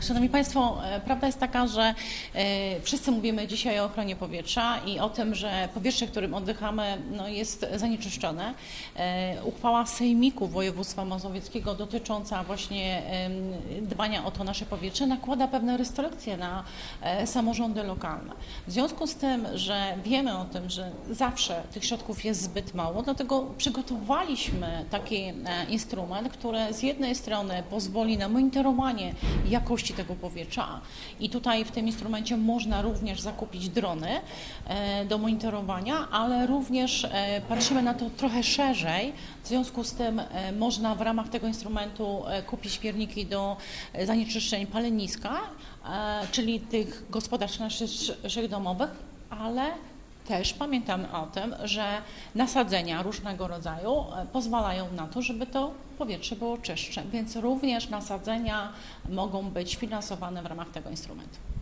Szanowni Państwo, prawda jest taka, że wszyscy mówimy dzisiaj o ochronie powietrza i o tym, że powietrze, którym oddychamy, jest zanieczyszczone. Uchwała Sejmiku Województwa Mazowieckiego dotycząca właśnie dbania o to nasze powietrze nakłada pewne restrykcje na samorządy lokalne. W związku z tym, że wiemy o tym, że zawsze tych środków jest zbyt mało, dlatego przygotowaliśmy taki instrument, który z jednej strony pozwoli na monitorowanie jakości tego powietrza i tutaj w tym instrumencie można również zakupić drony do monitorowania, ale również patrzymy na to trochę szerzej. W związku z tym można w ramach tego instrumentu kupić pierniki do zanieczyszczeń paleniska, czyli tych gospodarstw naszych domowych, ale też pamiętamy o tym, że nasadzenia różnego rodzaju pozwalają na to, żeby to powietrze było czystsze, więc również nasadzenia mogą być finansowane w ramach tego instrumentu.